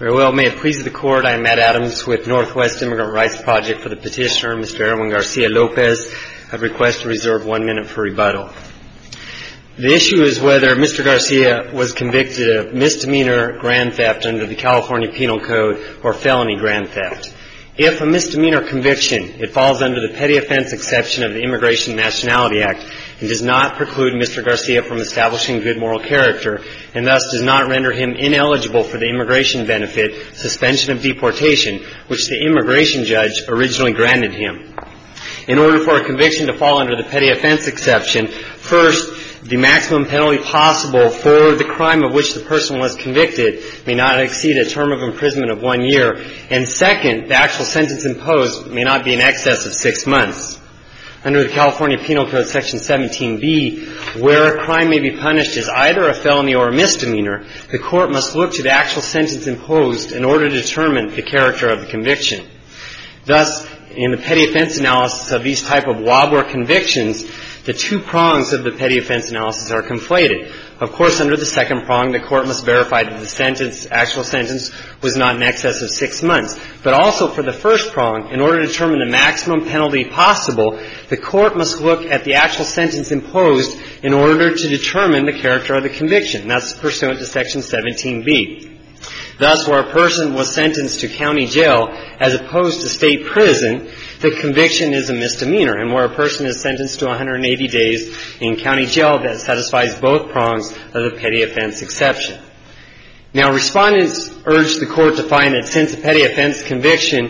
Very well. May it please the Court, I am Matt Adams with Northwest Immigrant Rights Project for the petitioner, Mr. Erwin Garcia-Lopez. I request to reserve 1 minute for rebuttal. The issue is whether Mr. Garcia was convicted of misdemeanor grand theft under the California Penal Code or felony grand theft. If a misdemeanor conviction, it falls under the petty offense exception of the Immigration and Nationality Act and does not preclude Mr. Garcia from establishing good moral character and thus does not render him ineligible for the immigration benefit, suspension of deportation, which the immigration judge originally granted him. In order for a conviction to fall under the petty offense exception, first, the maximum penalty possible for the crime of which the person was convicted may not exceed a term of imprisonment of 1 year. And second, the actual sentence imposed may not be in excess of 6 months. Under the California Penal Code Section 17B, where a crime may be punished as either a felony or a misdemeanor, the court must look to the actual sentence imposed in order to determine the character of the conviction. Thus, in the petty offense analysis of these type of WABWA convictions, the two prongs of the petty offense analysis are conflated. Of course, under the second prong, the court must verify that the actual sentence was not in excess of 6 months. But also for the first prong, in order to determine the maximum penalty possible, the court must look at the actual sentence imposed in order to determine the character of the conviction. That's pursuant to Section 17B. Thus, where a person was sentenced to county jail as opposed to state prison, the conviction is a misdemeanor. And where a person is sentenced to 180 days in county jail, that satisfies both prongs of the petty offense exception. Now, respondents urge the court to find that since a petty offense conviction,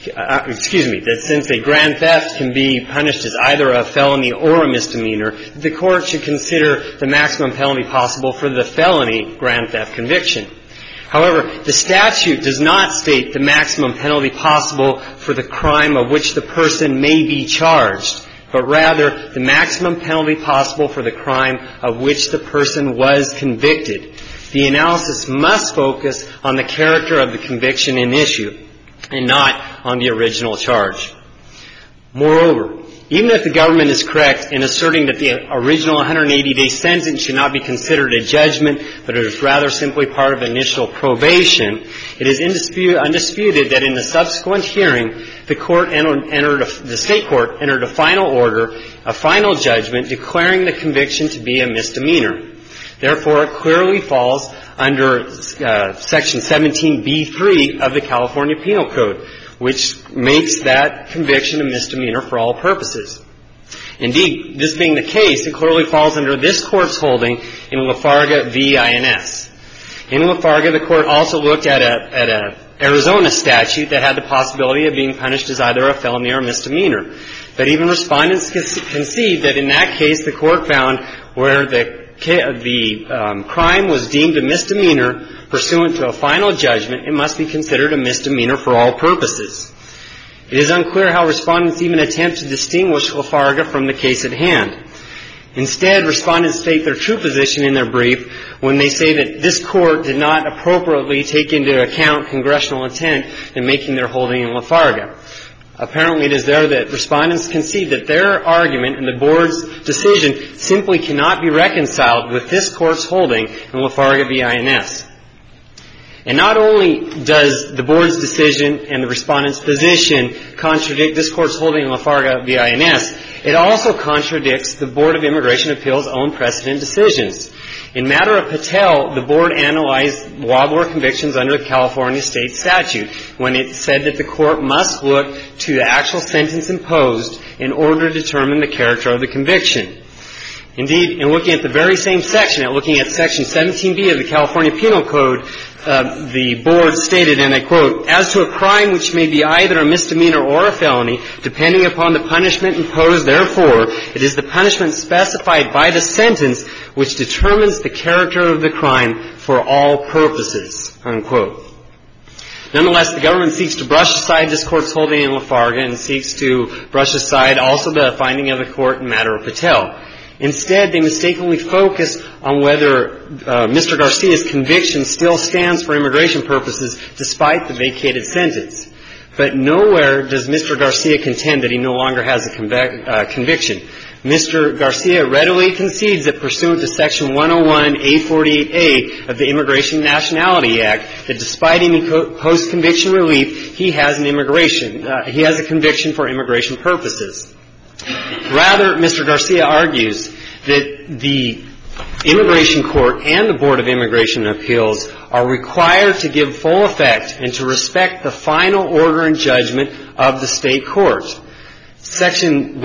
that since a grand theft can be punished as either a felony or a misdemeanor, the court should consider the maximum penalty possible for the felony grand theft conviction. However, the statute does not state the maximum penalty possible for the crime of which the person may be charged, but rather the maximum penalty possible for the crime of which the person was convicted. The analysis must focus on the character of the conviction in issue and not on the original charge. Moreover, even if the government is correct in asserting that the original 180-day sentence should not be considered a judgment, but it is rather simply part of initial probation, it is undisputed that in the subsequent hearing, the state court entered a final order, a final judgment, declaring the conviction to be a misdemeanor. Therefore, it clearly falls under Section 17B3 of the California Penal Code, which makes that conviction a misdemeanor for all purposes. Indeed, this being the case, it clearly falls under this court's holding in Lafarga v. INS. In Lafarga, the court also looked at a Arizona statute that had the possibility of being punished as either a felony or a misdemeanor. But even respondents concede that in that case, the court found where the crime was deemed a misdemeanor pursuant to a final judgment, it must be considered a misdemeanor for all purposes. It is unclear how respondents even attempt to distinguish Lafarga from the case at hand. Instead, respondents state their true position in their brief when they say that this court did not appropriately take into account congressional intent in making their holding in Lafarga. Apparently, it is there that respondents concede that their argument and the board's decision simply cannot be reconciled with this court's holding in Lafarga v. INS. And not only does the board's decision and the respondent's position contradict this court's holding in Lafarga v. INS, it also contradicts the Board of Immigration Appeals' own precedent decisions. In matter of Patel, the board analyzed WABWA convictions under the California state statute when it said that the court must look to the actual sentence imposed in order to determine the character of the conviction. Indeed, in looking at the very same section, looking at Section 17B of the California Penal Code, the board stated, and I quote, "As to a crime which may be either a misdemeanor or a felony, depending upon the punishment imposed therefore, it is the punishment specified by the sentence which determines the character of the crime for all purposes," unquote. Nonetheless, the government seeks to brush aside this court's holding in Lafarga and seeks to brush aside also the finding of the court in matter of Patel. Instead, they mistakenly focus on whether Mr. Garcia's conviction still stands for immigration purposes despite the vacated sentence. But nowhere does Mr. Garcia contend that he no longer has a conviction. Mr. Garcia readily concedes that pursuant to Section 101A48A of the Immigration and Nationality Act, that despite any post-conviction relief, he has a conviction for immigration purposes. Rather, Mr. Garcia argues that the Immigration Court and the Board of Immigration Appeals are required to give full effect and to respect the final order and judgment of the state court. Section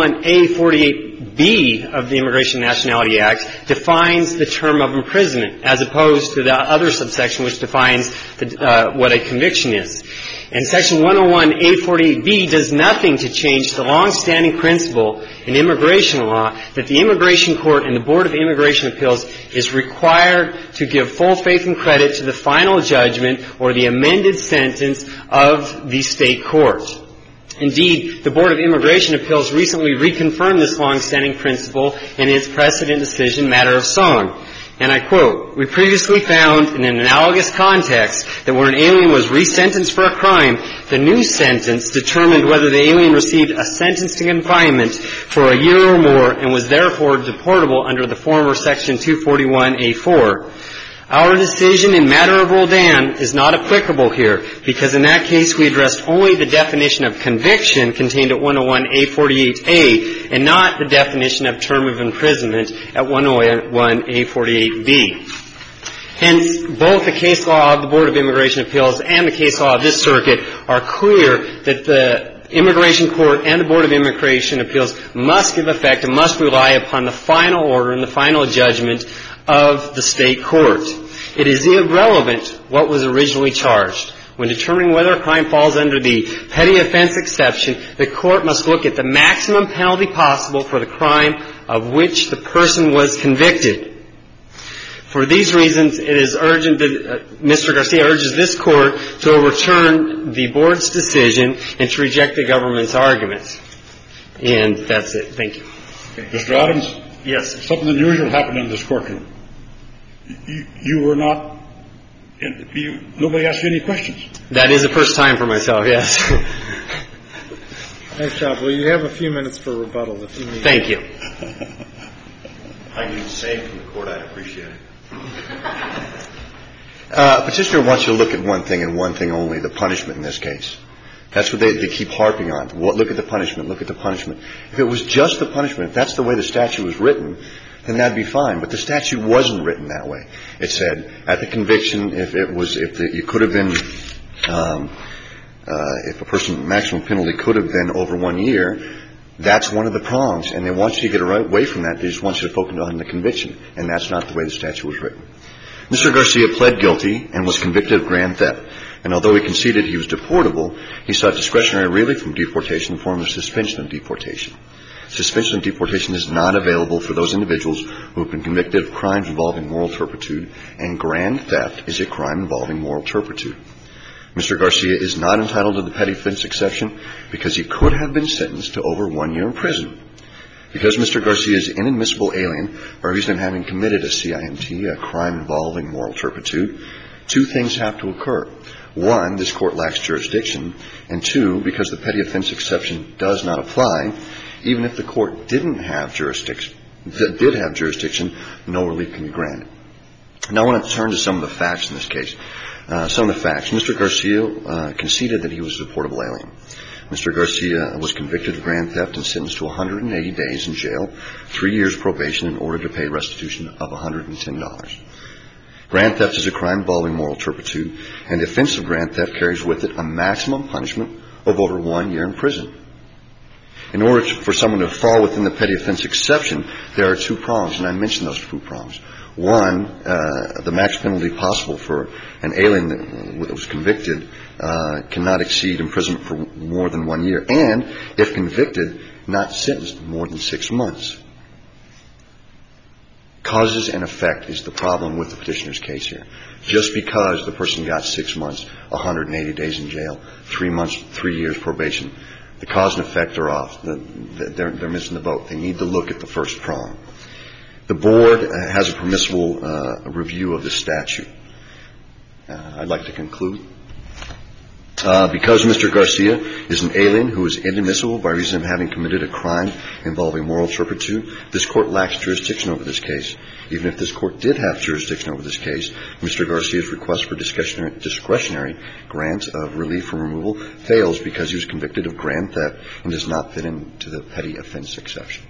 101A48B of the Immigration and Nationality Act defines the term of imprisonment, as opposed to the other subsection which defines what a conviction is. And Section 101A48B does nothing to change the long-standing principle in immigration law that the Immigration Court and the Board of Immigration Appeals is required to give full faith and credit to the final judgment or the amended sentence of the state court. Indeed, the Board of Immigration Appeals recently reconfirmed this long-standing principle in its precedent decision, Matter of Song. And I quote, "We previously found in an analogous context that where an alien was resentenced for a crime, the new sentence determined whether the alien received a sentence to confinement for a year or more and was therefore deportable under the former Section 241A4. Our decision in Matter of Roldan is not applicable here because in that case we addressed only the definition of conviction contained at 101A48A and not the definition of term of imprisonment at 101A48B. Hence, both the case law of the Board of Immigration Appeals and the case law of this circuit are clear that the Immigration Court and the Board of Immigration Appeals must give effect and must rely upon the final order and the final judgment of the state court. It is irrelevant what was originally charged. When determining whether a crime falls under the petty offense exception, the court must look at the maximum penalty possible for the crime of which the person was convicted. For these reasons, it is urgent that Mr. Garcia urges this court to overturn the board's decision and to reject the government's arguments. And that's it. Thank you. Okay. Mr. Adams? Yes. Something unusual happened in this courtroom. You were not, nobody asked you any questions. That is the first time for myself, yes. Nice job. Well, you have a few minutes for rebuttal if you need. Thank you. I need the same from the court. I'd appreciate it. Petitioner wants you to look at one thing and one thing only, the punishment in this case. That's what they keep harping on. Look at the punishment. Look at the punishment. If it was just the punishment, if that's the way the statute was written, then that'd be fine. But the statute wasn't written that way. It said at the conviction, if a person maximum penalty could have been over 1 year, that's one of the prongs. And they want you to get away from that. They just want you to focus on the conviction. And that's not the way the statute was written. Mr. Garcia pled guilty and was convicted of grand theft. And although he conceded he was deportable, he sought discretionary relief from deportation in the form of suspension of deportation. Suspension of deportation is not available for those individuals who have been convicted of crimes involving moral turpitude, and grand theft is a crime involving moral turpitude. Mr. Garcia is not entitled to the petty offense exception because he could have been sentenced to over 1 year in prison. Because Mr. Garcia is an inadmissible alien for reason of having committed a CIMT, a crime involving moral turpitude, two things have to occur. One, this court lacks jurisdiction, and two, because the petty offense exception does not apply, even if the court did have jurisdiction, no relief can be granted. Now I want to turn to some of the facts in this case. Some of the facts. Mr. Garcia conceded that he was a deportable alien. Mr. Garcia was convicted of grand theft and sentenced to 180 days in jail, 3 years probation in order to pay restitution of $110. Grand theft is a crime involving moral turpitude, and the offense of grand theft carries with it a maximum punishment of over 1 year in prison. In order for someone to fall within the petty offense exception, there are two prongs, and I mentioned those two prongs. One, the max penalty possible for an alien that was convicted cannot exceed imprisonment for more than 1 year, and, if convicted, not sentenced more than 6 months. Causes and effect is the problem with the petitioner's case here. Just because the person got 6 months, 180 days in jail, 3 months, 3 years probation, the cause and effect are off. They're missing the boat. They need to look at the first prong. The board has a permissible review of the statute. I'd like to conclude. Because Mr. Garcia is an alien who is inadmissible by reason of having committed a crime involving moral turpitude, this Court lacks jurisdiction over this case. Even if this Court did have jurisdiction over this case, Mr. Garcia's request for discretionary grant of relief from removal fails because he was convicted of grand theft and does not fit into the petty offense exception.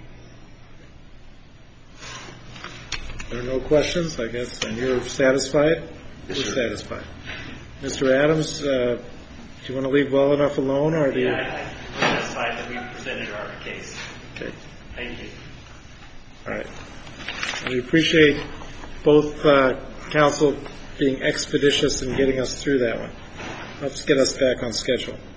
There are no questions, I guess, and you're satisfied? Yes, We're sir. satisfied. Mr. Adams, do you want to leave well enough alone, or do you? Yeah, I'm satisfied that we presented our case. Okay. Thank you. All right. We appreciate both counsel being expeditious in getting us through that one. Helps get us back on schedule.